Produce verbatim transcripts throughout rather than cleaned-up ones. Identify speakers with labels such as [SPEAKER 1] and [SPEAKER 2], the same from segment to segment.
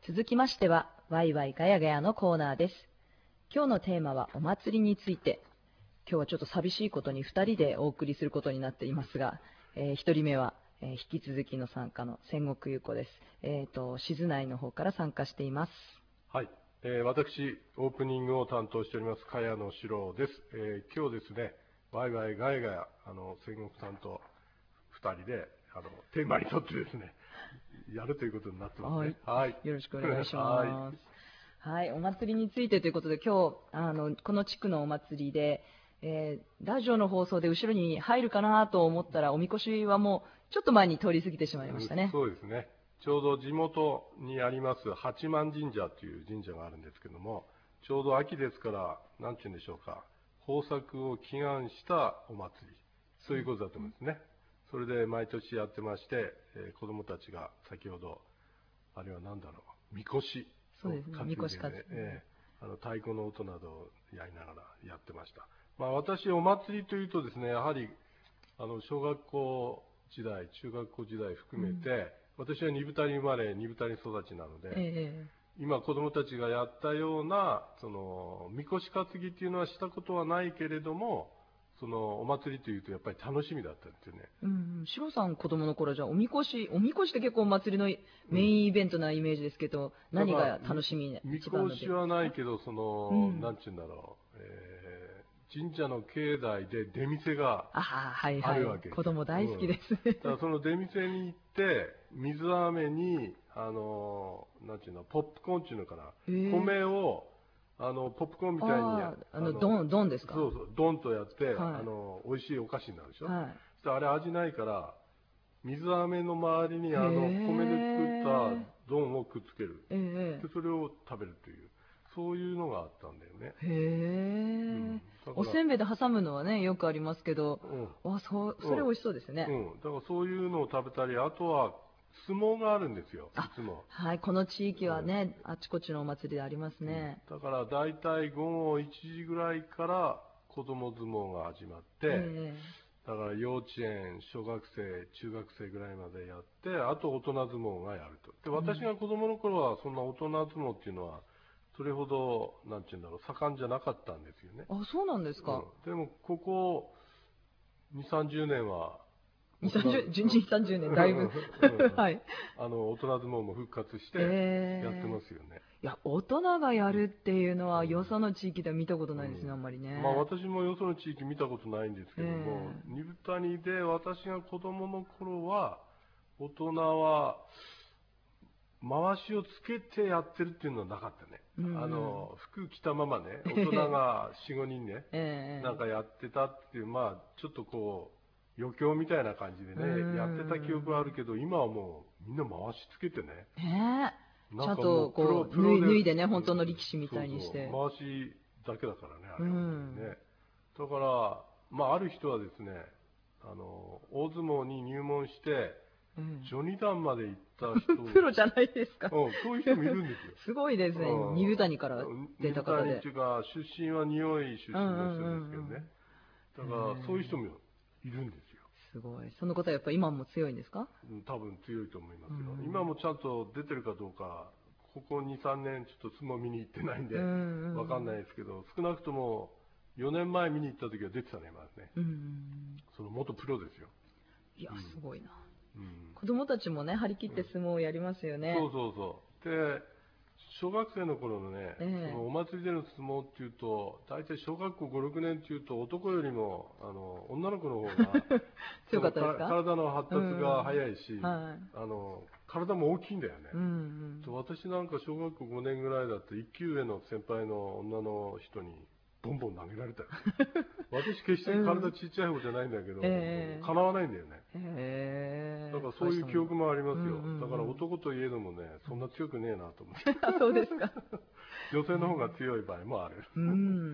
[SPEAKER 1] 続きましては、ワイワイガヤガヤのコーナーです。今日のテーマはお祭りについて。今日はちょっと寂しいことにふたりでお送りすることになっていますが、えー、ひとりめは、えー、引き続きの参加の千石優子です。えーと、静内の方から参加しています。
[SPEAKER 2] はい、えー、私、オープニングを担当しております、茅野史郎です。えー、今日ですね、ワイワイガヤガヤ、あの、千石さんとふたりで、あの、テーマに沿ってですね、やるということになってますね。
[SPEAKER 1] はい。
[SPEAKER 2] はい。
[SPEAKER 1] よろしくお願いします。
[SPEAKER 2] はい。
[SPEAKER 1] はい、お祭りについてということで、今日、あの、この地区のお祭りで、えー、ラジオの放送で後ろに入るかなと思ったら、おみこしはもうちょっと前に通り過ぎてしまいましたね。
[SPEAKER 2] うん、そうですね。ちょうど地元にあります八幡神社という神社があるんですけども、ちょうど秋ですから、なんて言うんでしょうか、豊作を祈願したお祭り、そういうことだと思うんですね。それで毎年やってまして、えー、子供たちが先ほど、あれは何だろう、みこしを担いでね、みこし担いで、えー、あの太鼓の音などをやりながらやってました。まあ私、お祭りというとですね、やはり、あの、小学校時代、中学校時代含めて、うん、私は二部谷生まれ、二部谷育ちなので、えー、今子供たちがやったような、その、みこし担ぎっていうのはしたことはないけれども、その、お祭りというとやっぱり楽しみだったんですよね。
[SPEAKER 1] うん、シロさん子供の頃じゃおみこし、おみこしって結構お祭りのメインイベントなイメージですけど、うん、何が楽しみね。
[SPEAKER 2] みこしはないけど、その、うん、なんていうんだろう、えー、神社の境内で出店があるわけです。
[SPEAKER 1] 子供大好きです。
[SPEAKER 2] うん、だからその出店に行って、水飴に、あの、なんていうの、ポップコーンっていうのかな、米を、あの、ポップコーンみたいに、あ
[SPEAKER 1] あの、ドン、ドンですか？
[SPEAKER 2] そうそう、ドンとやって、はい、あの、美味しいお菓子になるでしょ？はい。あれ味ないから、水飴の周りに、あの、米で作ったドンをくっつける。で、それを食べるという、そういうのがあったんだよね。
[SPEAKER 1] へー。うん、おせんべいで挟むのはね、よくありますけど、うん、あ、そう、それ美味しそうですね。
[SPEAKER 2] うん。うん。だからそういうのを食べたり、あとは、相撲があるんですよ、いつも。
[SPEAKER 1] はい、この地域はね、うん、あちこちのお祭りでありますね。
[SPEAKER 2] うん、だから大体午後いちじぐらいから子供相撲が始まって、えー、だから幼稚園、小学生、中学生ぐらいまでやって、あと大人相撲がやると。で、私が子供の頃はそんな大人相撲っていうのは、それほど、なんていうんだろう、盛んじゃなかったんですよね。
[SPEAKER 1] あ、そうなんですか。
[SPEAKER 2] うん、でも、ここ、に、さんじゅうねんは、
[SPEAKER 1] に、さんじゅう、さんじゅうねん、だいぶ。はい。
[SPEAKER 2] あの、大人相撲も復活して、やってますよね。
[SPEAKER 1] いや、大人がやるっていうのは、よその地域では見たことないですね、あんまりね。
[SPEAKER 2] まあ、私もよその地域見たことないんですけども、二部谷で私が子供の頃は、大人は、回しをつけてやってるっていうのはなかったね。うんうん、あの、服着たままね、大人がよん、ごにんね、えー、なんかやってたっていう、まあ、ちょっとこう、余興みたいな感じでね、やってた記憶はあるけど、今はもうみんな回しつけてね。
[SPEAKER 1] えー、ちゃんとこう、脱い、脱いでね、本当の力士みたいにして。
[SPEAKER 2] そうそう、回しだけだからね、あれはね。うん、だから、まあ、ある人はですね、あの、大相撲に入門して、序二段まで行った人
[SPEAKER 1] プロじゃないですか。
[SPEAKER 2] うん、そういう人もいるんですよ。
[SPEAKER 1] すごいですね。二部谷から出た方で。
[SPEAKER 2] 二部谷っていうか、出身は匂い出身の人ですけどね。だから、そういう人もいるんですよ。
[SPEAKER 1] すごい。その方はやっぱり今も強いんですか？
[SPEAKER 2] 多分強いと思いますよ。今もちゃんと出てるかどうか、ここに、さんねんちょっと相撲見に行ってないんで、わかんないですけど、少なくともよねんまえ見に行った時は出てたね、まずね。その元プロですよ。
[SPEAKER 1] いや、すごいな。うん、子供たちもね、張り切って相撲をやりますよね。
[SPEAKER 2] そうそうそう。で、小学生の頃のね、えー、そのお祭りでの相撲っていうと、大体小学校ご、ろくねんっていうと、男よりも、あの、女の子の方が、
[SPEAKER 1] 強かったですか？
[SPEAKER 2] 体の発達が早いし、うん、はい、あの、体も大きいんだよね。うんうん、私なんか小学校ごねんぐらいだと、一級上の先輩の女の人に、ボンボン投げられたよ。私決して体ちっちゃい方じゃないんだけど、えー、かなわないんだよね。えー、だからそういう記憶もありますよ。だから男といえどもね、そんな強くねえなと思って。
[SPEAKER 1] そうですか。
[SPEAKER 2] 女性の方が強い場合もある。
[SPEAKER 1] うん。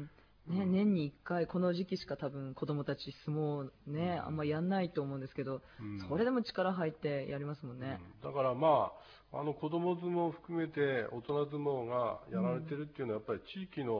[SPEAKER 1] ね、年にいっかい、この時期しか多分子供たち相撲ね、あんまやんないと思うんですけど、うん、それでも力入ってやりますもんね。
[SPEAKER 2] うん、だからまあ、あの子供相撲を含めて大人相撲がやられてるっていうのはやっぱり地域の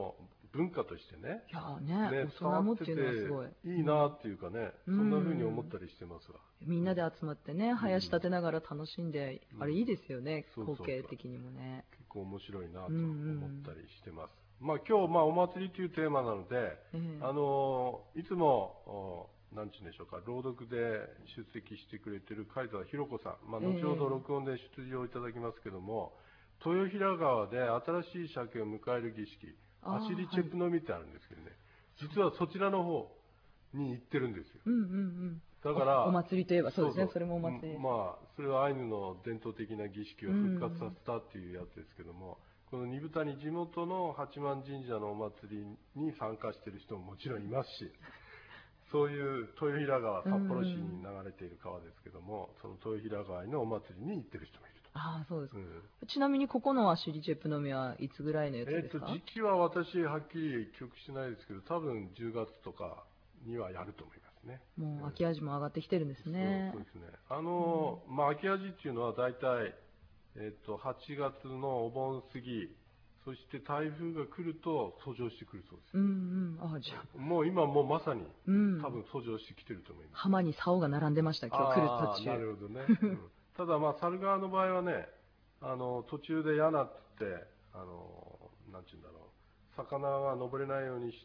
[SPEAKER 2] 文化としてね、
[SPEAKER 1] いやーね、
[SPEAKER 2] ね、
[SPEAKER 1] 大人もっていうのはすごい。
[SPEAKER 2] いいなっていうかね、
[SPEAKER 1] うん
[SPEAKER 2] そんな風に思ったりしてますわ。
[SPEAKER 1] みんなで集まってね、林立てながら楽しんで、
[SPEAKER 2] うん
[SPEAKER 1] あれいいですよね、
[SPEAKER 2] そうそうそう
[SPEAKER 1] 光景的にもね。
[SPEAKER 2] 結構面白いなと
[SPEAKER 1] うん
[SPEAKER 2] 思
[SPEAKER 1] うん
[SPEAKER 2] ったりしてます。まあ今日、まあお祭りというテーマなので、
[SPEAKER 1] ええ
[SPEAKER 2] あのいつも、おなんちゅうんでしょうか、朗読で出席してくれてる貝澤弘子さん、まあ、
[SPEAKER 1] ええ
[SPEAKER 2] 後ほど録音で出場いただきますけども、豊平川で新しい鮭を迎える儀式、
[SPEAKER 1] あー
[SPEAKER 2] アシリチェプノミってあるんですけどね、実はそちらの方に行ってるんですよ。
[SPEAKER 1] うんうんうん。
[SPEAKER 2] だから
[SPEAKER 1] おお祭りといえばそうですね、
[SPEAKER 2] そうそう
[SPEAKER 1] それもお祭りです。
[SPEAKER 2] まあそれはアイヌの伝統的な儀式を復活させたっていうやつですけども、この二豚に地元の八幡神社のお祭りに参加している人ももちろんいますし、そういう豊平川、札幌市に流れている川ですけども、その豊平川のお祭りに行ってる人もいると。
[SPEAKER 1] ああ、そうですか。
[SPEAKER 2] うん
[SPEAKER 1] ちなみにここのアシリチェプの実はいつぐらいのやつ
[SPEAKER 2] えっと
[SPEAKER 1] ですか？
[SPEAKER 2] 時期は私はっきり記憶してないですけど、多分じゅうがつとかにはやると思いますね。
[SPEAKER 1] もう秋味も上がってきてるんですね。
[SPEAKER 2] そうそうですね。あの、まあ、秋味っていうのは大体、えっと、はちがつのお盆過ぎ、そして台風が来ると遡上してくるそうです。
[SPEAKER 1] うんうん。ああ、じゃあ、
[SPEAKER 2] もう今もうまさに、
[SPEAKER 1] うん。
[SPEAKER 2] 多分遡上してきてると思います。
[SPEAKER 1] 浜に竿が並んでました、今日来る途
[SPEAKER 2] あーな
[SPEAKER 1] 中。
[SPEAKER 2] るほどね。うんただ、まあ、猿川の場合はね、あの、途中で矢なって言って、あの、なんちゅうんだろう。魚が登れないようにして、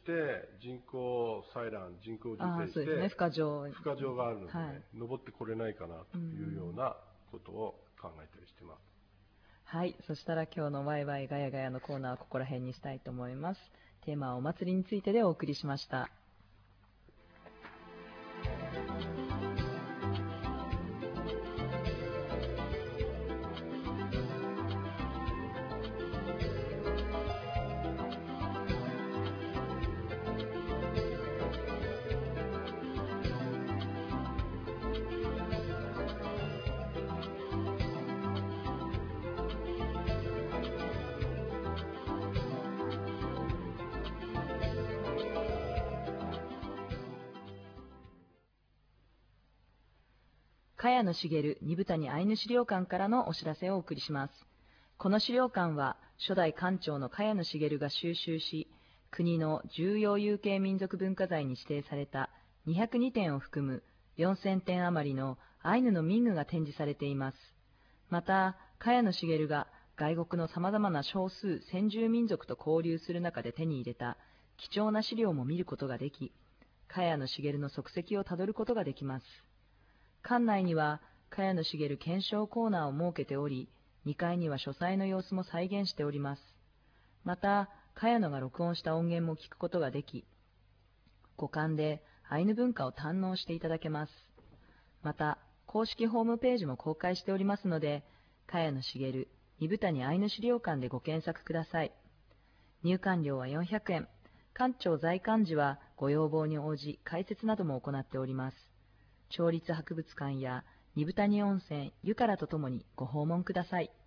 [SPEAKER 2] 人工採卵、人工授
[SPEAKER 1] ああ、
[SPEAKER 2] 精して、
[SPEAKER 1] そうですね、孵化場。
[SPEAKER 2] 孵化場があるので、ね
[SPEAKER 1] はい。
[SPEAKER 2] 登ってこれないかなというようなことを考えたりしてます。
[SPEAKER 1] はい。そしたら今日のワイワイガヤガヤのコーナーはここら辺にしたいと思います。テーマはお祭りについてでお送りしました。茅野茂二豚にアイヌ資料館からのお知らせをお送りします。この資料館は初代館長の茅野茂が収集し、国の重要有形民族文化財に指定されたにひゃくにてんを含むよんせんてん余りのアイヌの民具が展示されています。また、茅野茂が外国のさまざまな少数先住民族と交流する中で手に入れた貴重な資料も見ることができ、茅野茂の足跡をたどることができます。館内には茅野茂検証コーナーを設けており、にかいには書斎の様子も再現しております。また、茅野が録音した音源も聞くことができ、五感でアイヌ文化を堪能していただけます。また、公式ホームページも公開しておりますので、茅野茂二豚にアイヌ資料館でご検索ください。入館料はよんひゃくえん。館長在館時はご要望に応じ解説なども行っております。町立博物館や二豚に温泉、湯からとともにご訪問ください。